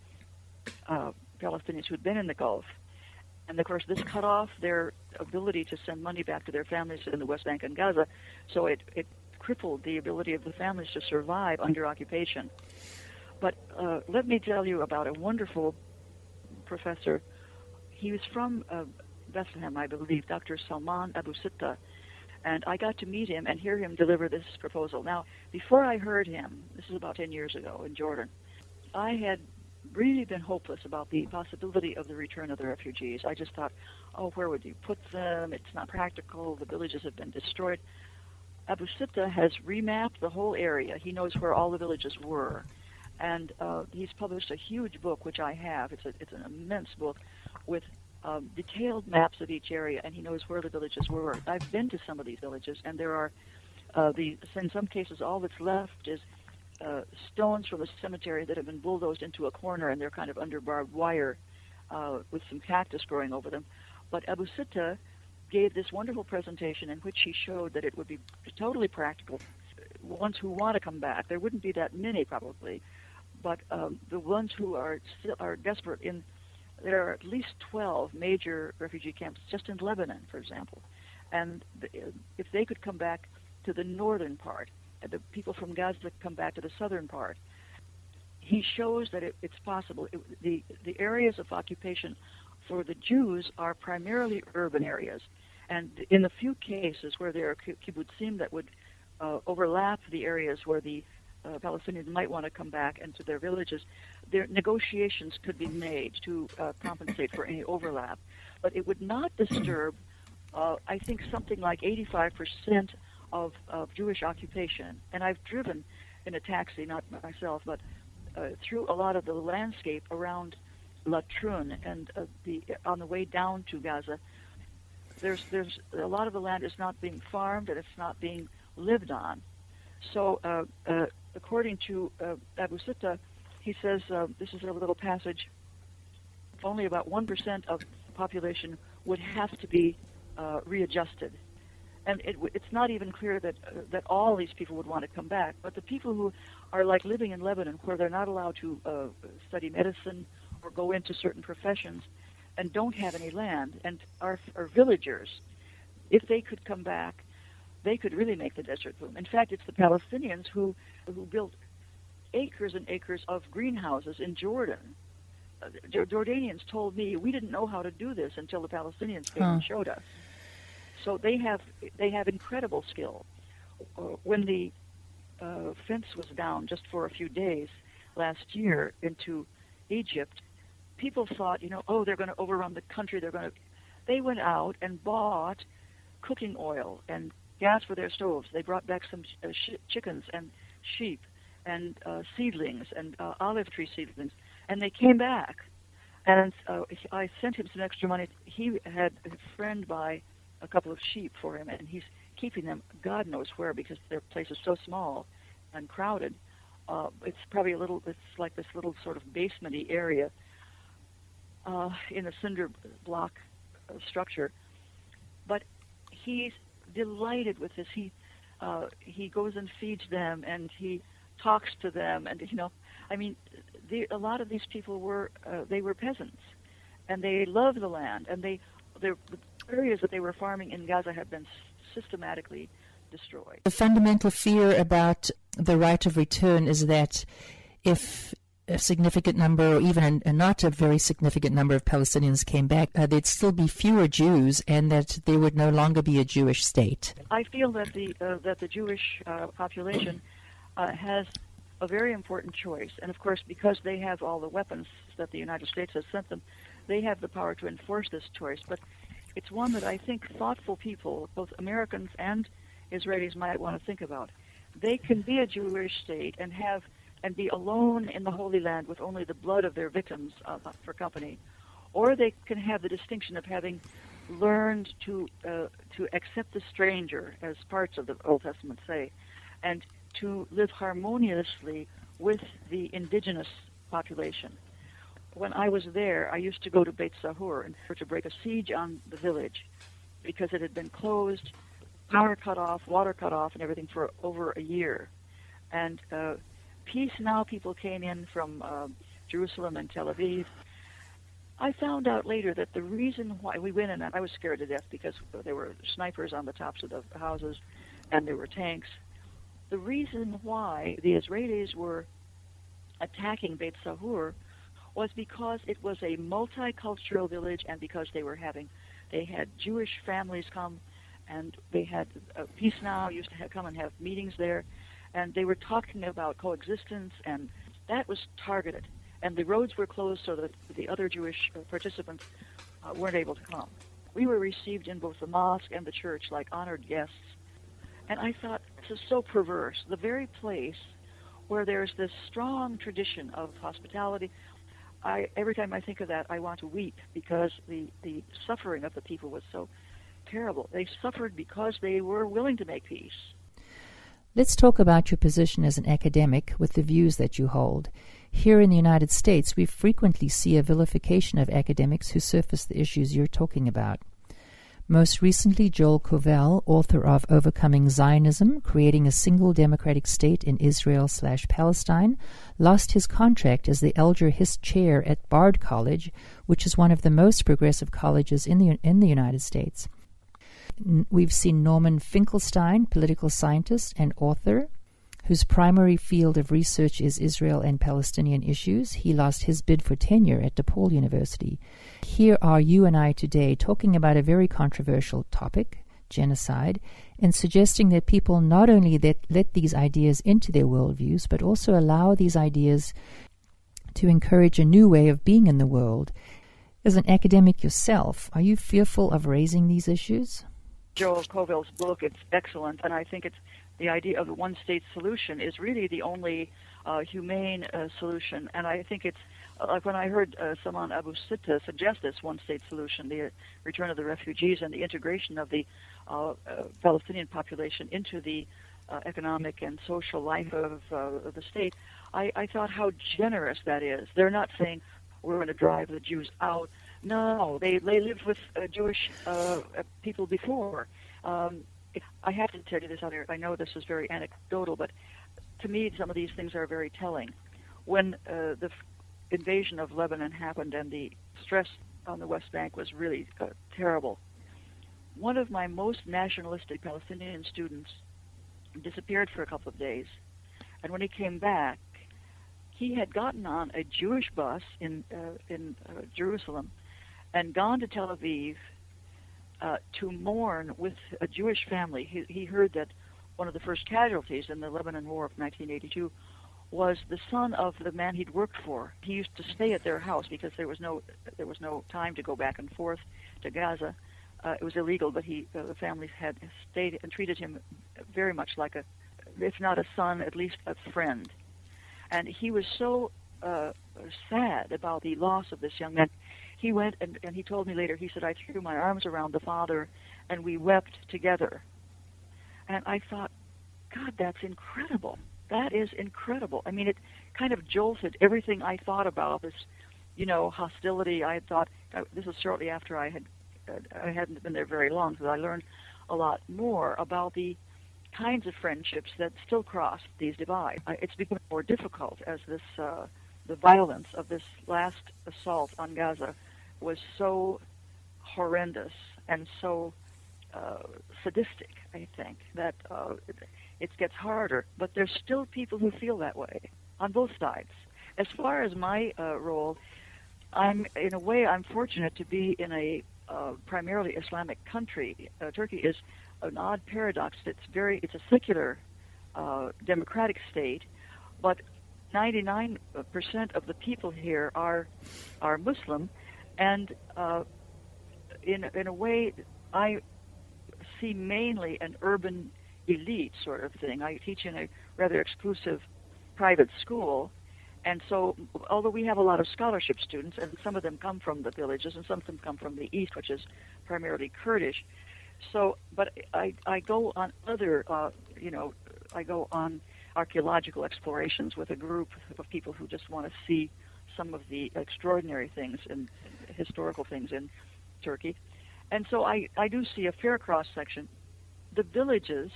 uh, Palestinians who had been in the Gulf. And, of course, this cut off their ability to send money back to their families in the West Bank and Gaza, so it, it crippled the ability of the families to survive under occupation. But uh, let me tell you about a wonderful professor. He was from uh, Bethlehem, I believe, Doctor Salman Abu Sitta, and I got to meet him and hear him deliver this proposal. Now, before I heard him, this is about ten years ago in Jordan, I had really been hopeless about the possibility of the return of the refugees. I just thought, oh, where would you put them? It's not practical. The villages have been destroyed. Abu Sitta has remapped the whole area. He knows where all the villages were. And uh, he's published a huge book, which I have. It's, a, it's an immense book with um, detailed maps of each area, and he knows where the villages were. I've been to some of these villages, and there are, uh, the, in some cases, all that's left is uh, stones from a cemetery that have been bulldozed into a corner, and they're kind of under barbed wire uh, with some cactus growing over them. But Abu Sitta gave this wonderful presentation in which he showed that it would be totally practical. Ones who want to come back, there wouldn't be that many probably, but um, the ones who are still are desperate, in there are at least twelve major refugee camps just in Lebanon, for example, and the, if they could come back to the northern part, and the people from Gaza come back to the southern part, he shows that it, it's possible. It, the the areas of occupation for the Jews are primarily urban areas, and in the few cases where there are kibbutzim that would uh, overlap the areas where the Uh, Palestinians might want to come back into their villages, their negotiations could be made to uh, compensate for any overlap. But it would not disturb uh, I think something like eighty-five percent of, of Jewish occupation. And I've driven in a taxi, not myself, but uh, through a lot of the landscape around Latrun and uh, the on the way down to Gaza. There's there's a lot of the land is not being farmed and it's not being lived on. So uh, uh, according to uh, Abu Sitta, he says, uh, this is a little passage, only about one percent of the population would have to be uh, readjusted. And it, it's not even clear that uh, that all these people would want to come back, but the people who are like living in Lebanon, where they're not allowed to uh, study medicine or go into certain professions and don't have any land and are, are villagers, if they could come back, they could really make the desert boom. In fact, it's the Palestinians who, who built acres and acres of greenhouses in Jordan. Uh, Jordanians told me, we didn't know how to do this until the Palestinians came huh. and showed us. So they have they have incredible skill. Uh, when the uh, fence was down just for a few days last year into Egypt, people thought, you know, oh, they're going to overrun the country. They're going to. They went out and bought cooking oil and gas for their stoves. They brought back some uh, sh- chickens and sheep and uh, seedlings and uh, olive tree seedlings, and they came back. And uh, I sent him some extra money. He had a friend buy a couple of sheep for him, and he's keeping them God knows where because their place is so small and crowded. Uh, it's probably a little, it's like this little sort of basement-y area uh, in a cinder block uh, structure. But he's delighted with this. He uh, he goes and feeds them, and he talks to them, and, you know, I mean, the, a lot of these people were, uh, they were peasants, and they love the land, and they, the areas that they were farming in Gaza have been systematically destroyed. The fundamental fear about the right of return is that if a significant number, or even a, not a very significant number of Palestinians came back, uh, there'd still be fewer Jews, and that there would no longer be a Jewish state. I feel that the uh, that the Jewish uh, population uh, has a very important choice, and of course, because they have all the weapons that the United States has sent them, they have the power to enforce this choice. But it's one that I think thoughtful people, both Americans and Israelis, might want to think about. They can be a Jewish state and have and be alone in the Holy Land with only the blood of their victims uh, for company, or they can have the distinction of having learned to uh, to accept the stranger, as parts of the Old Testament say, and to live harmoniously with the indigenous population. When I was there, I used to go to Beit Sahur and to break a siege on the village because it had been closed, power cut off, water cut off, and everything for over a year. And uh, Peace Now people came in from uh, Jerusalem and Tel Aviv. I found out later that the reason why we went in, and I was scared to death because there were snipers on the tops of the houses and there were tanks. The reason why the Israelis were attacking Beit Sahur was because it was a multicultural village, and because they were having, they had Jewish families come, and they had uh, Peace Now used to have, come and have meetings there, and they were talking about coexistence, and that was targeted. And the roads were closed so that the other Jewish uh, participants uh, weren't able to come. We were received in both the mosque and the church like honored guests. And I thought, this is so perverse. The very place where there's this strong tradition of hospitality, I, every time I think of that, I want to weep because the, the suffering of the people was so terrible. They suffered because they were willing to make peace. Let's talk about your position as an academic with the views that you hold. Here in the United States, we frequently see a vilification of academics who surface the issues you're talking about. Most recently, Joel Covell, author of Overcoming Zionism, Creating a Single Democratic State in Israel slash Palestine, lost his contract as the Alger Hiss Chair at Bard College, which is one of the most progressive colleges in the in the United States. We've seen Norman Finkelstein, political scientist and author, whose primary field of research is Israel and Palestinian issues. He lost his bid for tenure at DePaul University. Here are you and I today talking about a very controversial topic, genocide, and suggesting that people not only that let these ideas into their worldviews, but also allow these ideas to encourage a new way of being in the world. As an academic yourself, are you fearful of raising these issues? Joel Coville's book, it's excellent, and I think it's the idea of the one-state solution is really the only uh, humane uh, solution. And I think it's uh, like when I heard uh, Salman Abu Sitta suggest this one-state solution, the uh, return of the refugees and the integration of the uh, uh, Palestinian population into the uh, economic and social life of, uh, of the state, I, I thought how generous that is. They're not saying we're going to drive the Jews out. No, they they lived with uh, Jewish uh, people before. Um, I have to tell you this out here. I know this is very anecdotal, but to me, some of these things are very telling. When uh, the f- invasion of Lebanon happened and the stress on the West Bank was really uh, terrible, one of my most nationalistic Palestinian students disappeared for a couple of days, and when he came back, he had gotten on a Jewish bus in uh, in uh, Jerusalem and gone to Tel Aviv uh, to mourn with a Jewish family. He, he heard that one of the first casualties in the Lebanon War of nineteen eighty-two was the son of the man he'd worked for. He used to stay at their house because there was no there was no time to go back and forth to Gaza. Uh, it was illegal, but he uh, the family had stayed and treated him very much like a, if not a son, at least a friend. And he was so uh, sad about the loss of this young man. He went and, and he told me later, he said, I threw my arms around the father and we wept together. And I thought, God, that's incredible. That is incredible. I mean, it kind of jolted everything I thought about this, you know, hostility. I had thought, uh, this was shortly after I had, uh, I hadn't been there very long, so I learned a lot more about the kinds of friendships that still cross these divides. It's become more difficult as this, uh, the violence of this last assault on Gaza was so horrendous and so uh, sadistic, I think, that uh, it, it gets harder. But there's still people who feel that way on both sides. As far as my uh, role, I'm, in a way, I'm fortunate to be in a uh, primarily Islamic country. Uh, Turkey is an odd paradox. It's very, it's a secular, uh, democratic state, but ninety-nine percent of the people here are are Muslim, and uh, in in a way, I see mainly an urban elite sort of thing. I teach in a rather exclusive private school, and so although we have a lot of scholarship students, and some of them come from the villages, and some of them come from the east, which is primarily Kurdish. So, but I, I go on other, uh, you know, I go on archaeological explorations with a group of people who just want to see some of the extraordinary things and historical things in Turkey. And so I, I do see a fair cross-section. The villages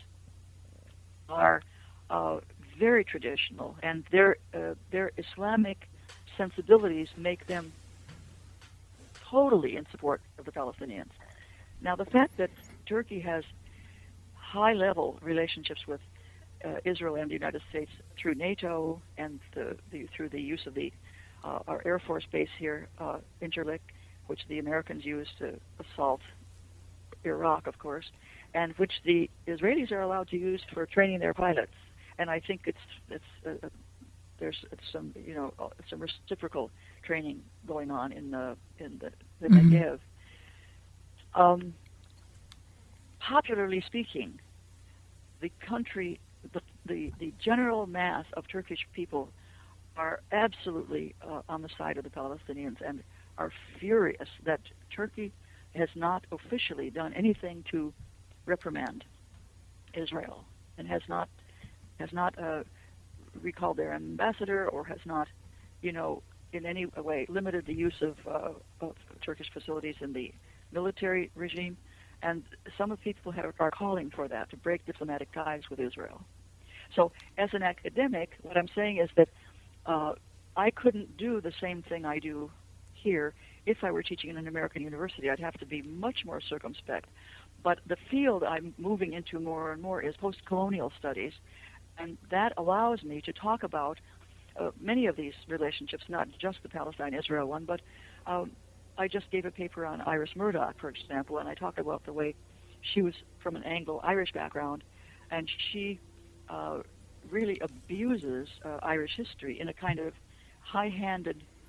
are uh, very traditional, and their, uh, their Islamic sensibilities make them totally in support of the Palestinians. Now, the fact that Turkey has high-level relationships with uh, Israel and the United States through NATO and the, the, through the use of the uh, our Air Force base here, uh, Incirlik, which the Americans used to assault Iraq, of course, and which the Israelis are allowed to use for training their pilots. And I think it's it's uh, there's some you know some reciprocal training going on in the in the, the mm-hmm. Negev. Um, popularly speaking, the country, the, the, the general mass of Turkish people are absolutely uh, on the side of the Palestinians and are furious that Turkey has not officially done anything to reprimand Israel and has not has not uh, recalled their ambassador or has not, you know, in any way limited the use of, uh, of Turkish facilities in the military regime, and some of the people have, are calling for that, to break diplomatic ties with Israel. So as an academic, what I'm saying is that uh, I couldn't do the same thing I do here if I were teaching in an American university. I'd have to be much more circumspect. But the field I'm moving into more and more is post-colonial studies, and that allows me to talk about uh, many of these relationships, not just the Palestine-Israel one, but um, I just gave a paper on Iris Murdoch, for example, and I talked about the way she was from an Anglo-Irish background, and she uh, really abuses uh, Irish history in a kind of high-handed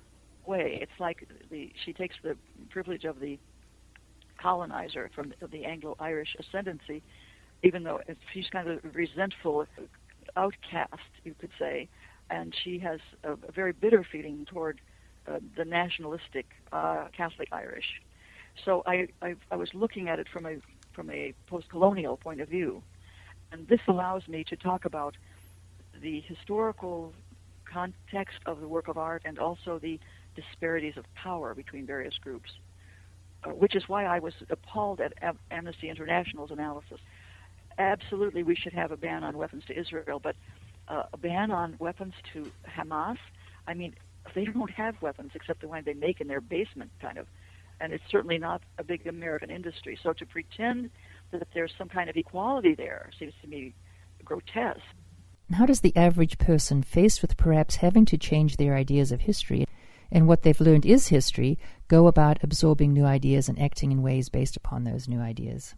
way. It's like the she takes the privilege of the colonizer from the, the Anglo-Irish ascendancy, even though it's, she's kind of a resentful outcast, you could say, and she has a, a very bitter feeling toward uh, the nationalistic uh, Catholic Irish. So I, I I was looking at it from a from a post-colonial point of view, and this allows me to talk about the historical context of the work of art and also the disparities of power between various groups, uh, which is why I was appalled at Am- Amnesty International's analysis. Absolutely, we should have a ban on weapons to Israel, but uh, a ban on weapons to Hamas, I mean, they don't have weapons except the one they make in their basement, kind of, and it's certainly not a big American industry. So to pretend that there's some kind of equality there seems to me grotesque. How does the average person, faced with perhaps having to change their ideas of history and what they've learned is history, go about absorbing new ideas and acting in ways based upon those new ideas?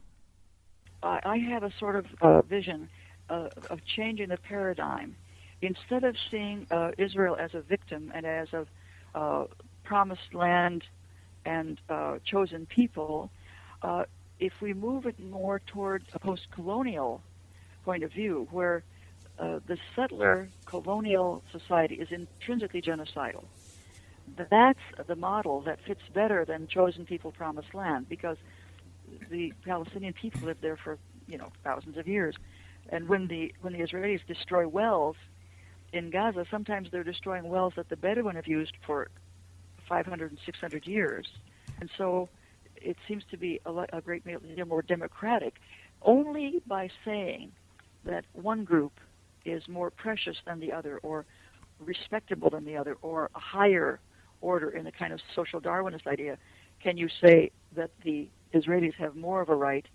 I have a sort of uh, vision uh, of changing the paradigm. Instead of seeing uh, Israel as a victim and as a uh, promised land and uh, chosen people, uh, if we move it more toward a post-colonial point of view, where uh, the settler colonial society is intrinsically genocidal, that's the model that fits better than chosen people, promised land, because the Palestinian people lived there for, you know, thousands of years. And when the when the Israelis destroy wells in Gaza, sometimes they're destroying wells that the Bedouin have used for five hundred and six hundred years. And so it seems to be a, a great deal more democratic, only by saying that one group is more precious than the other, or respectable than the other, or a higher order in a kind of social Darwinist idea, can you say that the Israelis have more of a right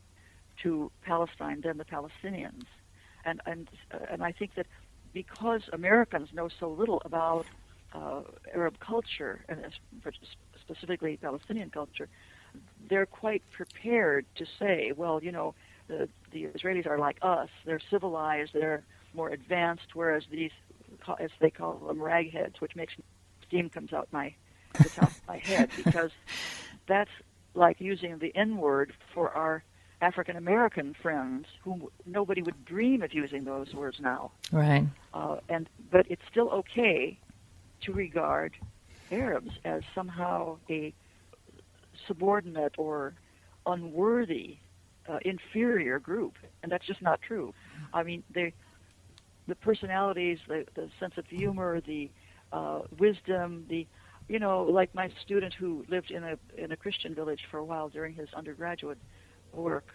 to Palestine than the Palestinians. And and uh, and I think that because Americans know so little about uh, Arab culture, and specifically Palestinian culture, they're quite prepared to say, well, you know, the, the Israelis are like us. They're civilized. They're more advanced, whereas these, as they call them, ragheads, which makes steam comes out my the top of my head, because that's like using the N-word for our African-American friends, whom nobody would dream of using those words now. Right. Uh, and but it's still okay to regard Arabs as somehow a subordinate or unworthy, uh, inferior group, and that's just not true. I mean, they, the personalities, the, the sense of humor, the uh, wisdom, the you know, like my student who lived in a in a Christian village for a while during his undergraduate work.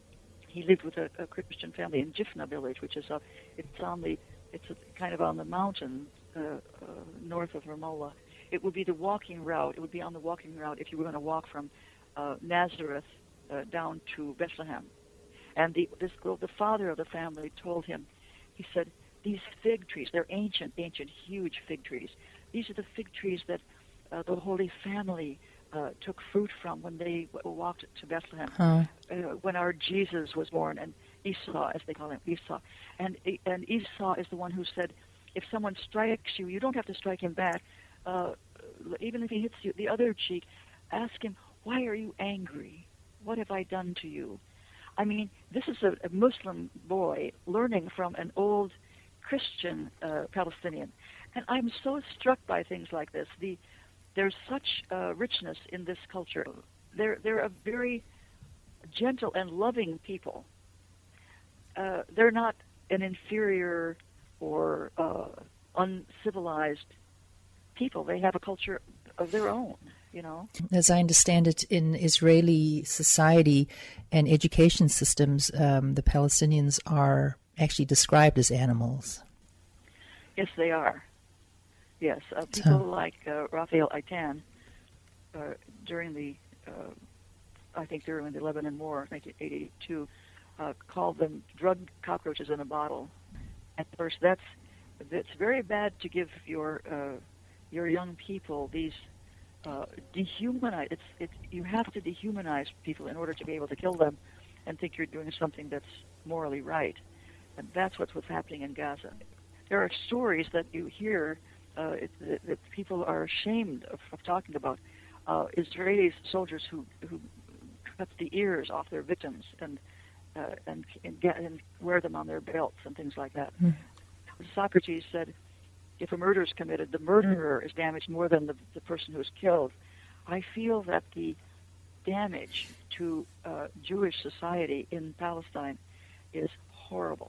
He lived with a, a Christian family in Jifna village, which is a, it's on the, it's a, kind of on the mountain uh, uh, north of Ramallah. It would be the walking route. It would be on the walking route if you were going to walk from uh, Nazareth uh, down to Bethlehem. And the this the father of the family told him, he said, these fig trees, they're ancient, ancient, huge fig trees. These are the fig trees that uh, the Holy Family uh, took fruit from when they w- walked to Bethlehem, Huh. uh, when our Jesus was born, and Esau, as they call him, Esau. And, and Esau is the one who said, if someone strikes you, you don't have to strike him back. Uh, even if he hits you the other cheek, ask him, why are you angry? What have I done to you? I mean, this is a, a Muslim boy learning from an old Christian uh, Palestinian. And I'm so struck by things like this. The, there's such uh, richness in this culture. They're, they're a very gentle and loving people. Uh, they're not an inferior or uh, uncivilized people. They have a culture of their own, you know. As I understand it, in Israeli society and education systems, um, the Palestinians are actually described as animals. Yes, they are. Yes, uh, people so. like uh, Raphael Eitan, uh, during the, uh, I think during the Lebanon War, nineteen eighty-two, uh, called them drug cockroaches in a bottle. At first, that's it's very bad to give your uh, your young people these uh, dehumanize. It's it's you have to dehumanize people in order to be able to kill them, and think you're doing something that's morally right, and that's what's what's happening in Gaza. There are stories that you hear uh, it, that, that people are ashamed of, of talking about. Uh, Israeli soldiers who who cut the ears off their victims and uh, and and, get, and wear them on their belts and things like that. Mm. Socrates said, if a murder is committed, the murderer is damaged more than the, the person who is killed. I feel that the damage to uh, Jewish society in Palestine is horrible.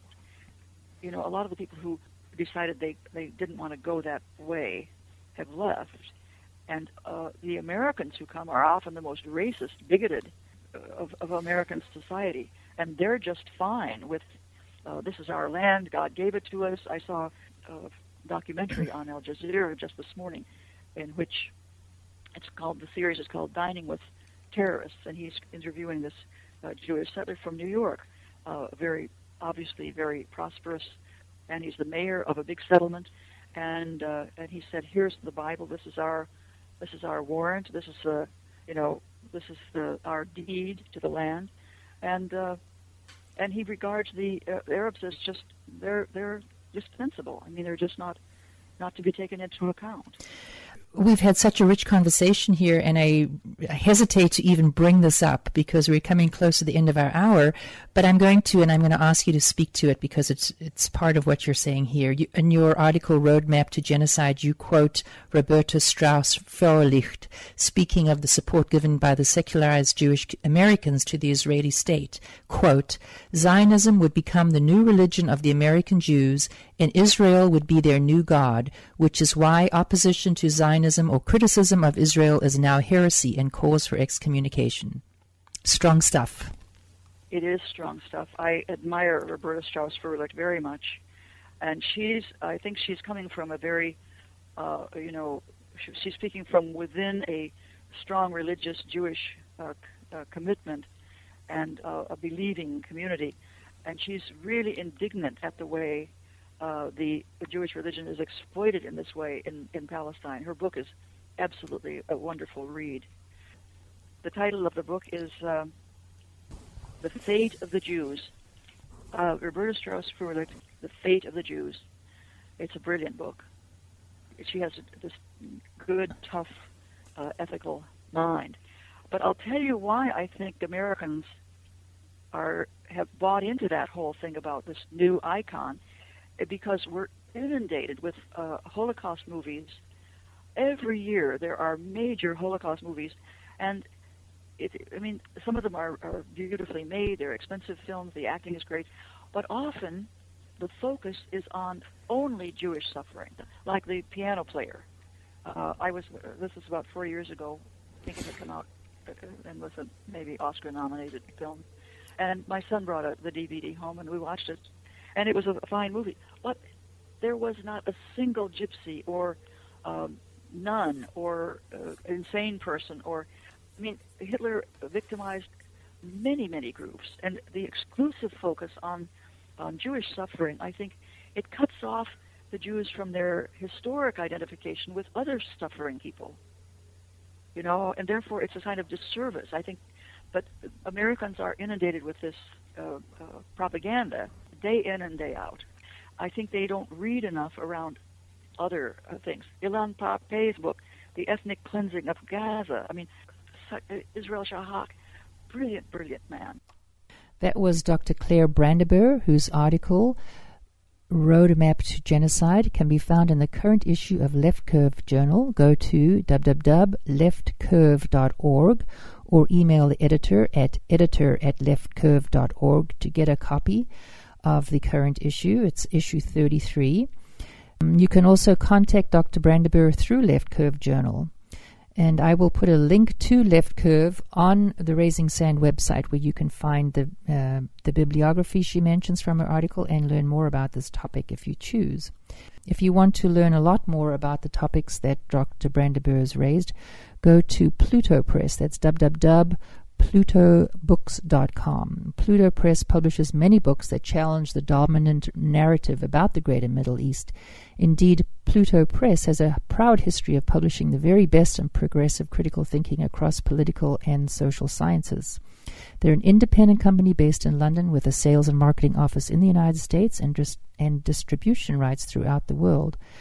You know, a lot of the people who decided they, they didn't want to go that way have left. And uh, the Americans who come are often the most racist, bigoted of, of American society. And they're just fine with, uh, this is our land, God gave it to us. I saw a documentary on Al Jazeera just this morning in which it's called, the series is called Dining with Terrorists, and he's interviewing this uh, Jewish settler from New York, uh, very, obviously very prosperous, and he's the mayor of a big settlement, and uh, and he said, here's the Bible, this is our this is our warrant, this is uh, you know, this is the, our deed to the land, and uh, and he regards the uh, Arabs as just they're they're dispensable. I mean, they're just not not to be taken into account. We've had such a rich conversation here, and I hesitate to even bring this up because we're coming close to the end of our hour, but I'm going to, and I'm going to ask you to speak to it because it's it's part of what you're saying here. You, in your article, Roadmap to Genocide, you quote Roberta Strauss-Freundlich, speaking of the support given by the secularized Jewish Americans to the Israeli state. Quote, Zionism would become the new religion of the American Jews, and Israel would be their new God, which is why opposition to Zionism or criticism of Israel is now heresy and cause for excommunication. Strong stuff. It is strong stuff. I admire Roberta Strauss-Freundlich very much, and she's, I think she's coming from a very, uh, you know, she's speaking from within a strong religious Jewish uh, uh, commitment and uh, a believing community, and she's really indignant at the way Uh, the, the Jewish religion is exploited in this way in, in Palestine. Her book is absolutely a wonderful read. The title of the book is uh, The Fate of the Jews. Uh, Roberta Strauss-Freundlich, The Fate of the Jews. It's a brilliant book. She has this good, tough, uh, ethical mind. But I'll tell you why I think Americans are have bought into that whole thing about this new icon. Because we're inundated with uh, Holocaust movies. Every year there are major Holocaust movies, and it, I mean, some of them are, are beautifully made, they're expensive films, the acting is great, but often the focus is on only Jewish suffering, like The Piano Player. Uh, I was, this was about four years ago, I think it had come out and was a maybe Oscar-nominated film, and my son brought a, the D V D home and we watched it. And it was a fine movie, but there was not a single gypsy or um, nun or uh, insane person or, I mean, Hitler victimized many, many groups. And the exclusive focus on, on Jewish suffering, I think it cuts off the Jews from their historic identification with other suffering people. You know, and therefore it's a sign of disservice, I think. But Americans are inundated with this uh, uh, propaganda day in and day out. I think they don't read enough around other uh, things. Ilan Pappé's book, The Ethnic Cleansing of Gaza. I mean, Israel Shahak, brilliant, brilliant man. That was Doctor Claire Brandeburg, whose article, Roadmap to Genocide, can be found in the current issue of Left Curve Journal. Go to w w w dot left curve dot org or email the editor at editor at left curve dot org to get a copy of the current issue. It's issue thirty-three. Um, you can also contact Doctor Brandeburg through Left Curve Journal. And I will put a link to Left Curve on the Raising Sand website where you can find the uh, the bibliography she mentions from her article and learn more about this topic if you choose. If you want to learn a lot more about the topics that Doctor Brandeburg has raised, go to Pluto Press. That's w w w dot pluto books dot com. Pluto Press publishes many books that challenge the dominant narrative about the Greater Middle East. Indeed, Pluto Press has a proud history of publishing the very best and progressive critical thinking across political and social sciences. They're an independent company based in London with a sales and marketing office in the United States and, dis- and distribution rights throughout the world.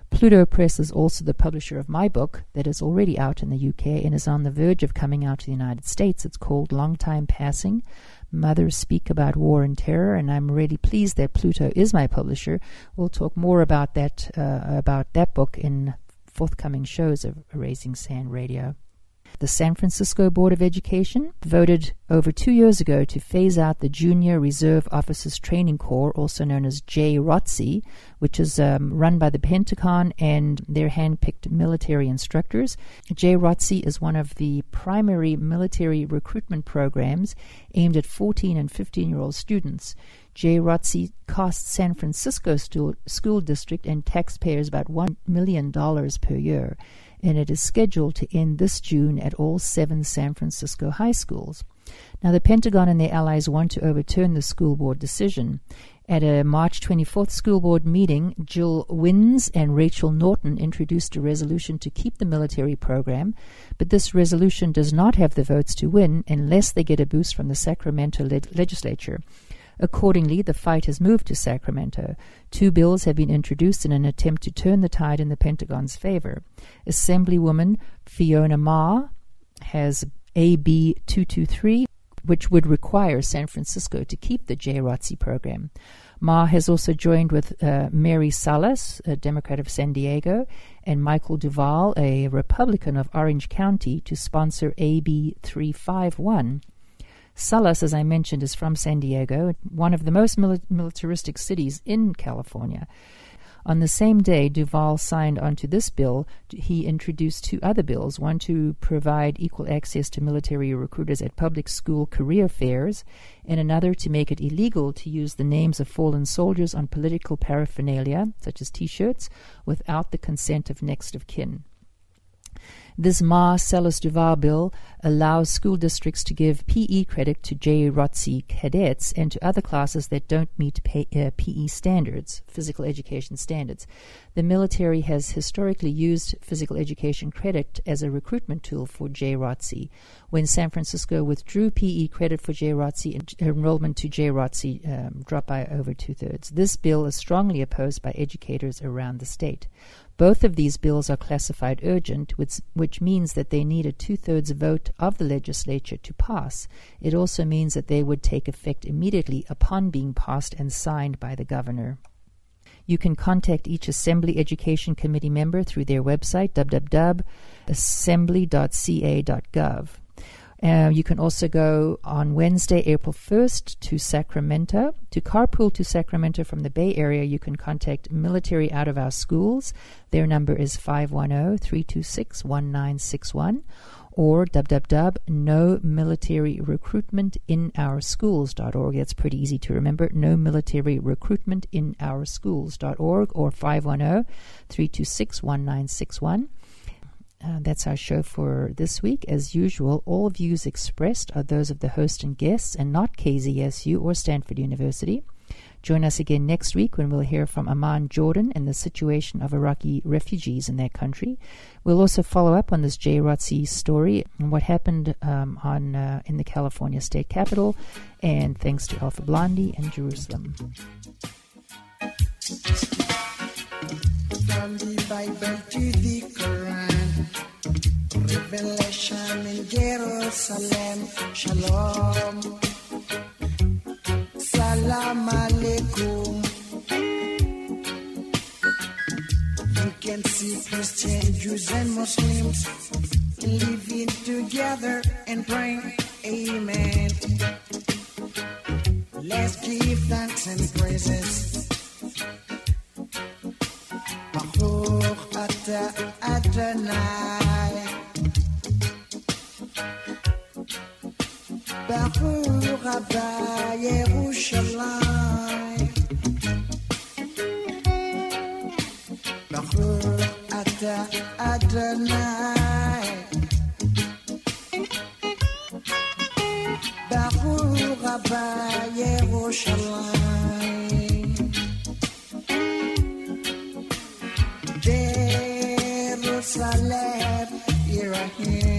Pluto Press is also the publisher of my book that is already out in the U K and is on the verge of coming out to the United States. It's called Long Time Passing, Mothers Speak About War and Terror, and I'm really pleased that Pluto is my publisher. We'll talk more about that, uh, about that book in forthcoming shows of Raising Sand Radio. The San Francisco Board of Education voted over two years ago to phase out the Junior Reserve Officers Training Corps, also known as J R O T C, which is um, run by the Pentagon and their hand-picked military instructors. J R O T C is one of the primary military recruitment programs aimed at fourteen and fifteen-year-old students. J R O T C costs San Francisco stu- School District and taxpayers about one million dollars per year, and it is scheduled to end this June at all seven San Francisco high schools. Now, the Pentagon and their allies want to overturn the school board decision. At a March twenty-fourth school board meeting, Jill Wins and Rachel Norton introduced a resolution to keep the military program, but this resolution does not have the votes to win unless they get a boost from the Sacramento le- legislature. Accordingly, the fight has moved to Sacramento. Two bills have been introduced in an attempt to turn the tide in the Pentagon's favor. Assemblywoman Fiona Ma has A B two twenty-three, which would require San Francisco to keep the J R O T C program. Ma has also joined with uh, Mary Salas, a Democrat of San Diego, and Michael Duvall, a Republican of Orange County, to sponsor A B three fifty-one. Salas, as I mentioned, is from San Diego, one of the most mili- militaristic cities in California. On the same day Duvall signed onto this bill, he introduced two other bills, one to provide equal access to military recruiters at public school career fairs, and another to make it illegal to use the names of fallen soldiers on political paraphernalia, such as T-shirts, without the consent of next of kin. This Ma Salas-Duval bill allows school districts to give P E credit to J R O T C cadets and to other classes that don't meet pay, uh, P E standards, physical education standards. The military has historically used physical education credit as a recruitment tool for J R O T C. When San Francisco withdrew P E credit for J R O T C, enrollment to J R O T C um, dropped by over two-thirds. This bill is strongly opposed by educators around the state. Both of these bills are classified urgent, which, which means that they need a two-thirds vote of the legislature to pass. It also means that they would take effect immediately upon being passed and signed by the governor. You can contact each Assembly Education Committee member through their website, w w w dot assembly dot c a dot gov. Uh, you can also go on Wednesday, April first, to Sacramento. To carpool to Sacramento from the Bay Area, you can contact Military Out of Our Schools. Their number is five one zero, three two six, one nine six one, or w w w dot no military recruitment in our schools dot org. That's pretty easy to remember, no military recruitment in our schools dot org, or five one zero, three two six, one nine six one. Uh, that's our show for this week. As usual, all views expressed are those of the host and guests and not K Z S U or Stanford University. Join us again next week when we'll hear from Amman Jordan and the situation of Iraqi refugees in that country. We'll also follow up on this J R O T C story and what happened um, on uh, in the California state capitol. And thanks to Alpha Blondie and Jerusalem. From the Bible to the Quran, Revelation in Jerusalem, Shalom, Salam Alaikum. You can see Christians, Jews and Muslims living together and praying, Amen. Let's give thanks and praises. Baruch Ata Adonai, Baruch Abba Yerushalayim, Baruch Ata Adonai, Baruch Abba Yerushalayim. Jerusalem, here I am.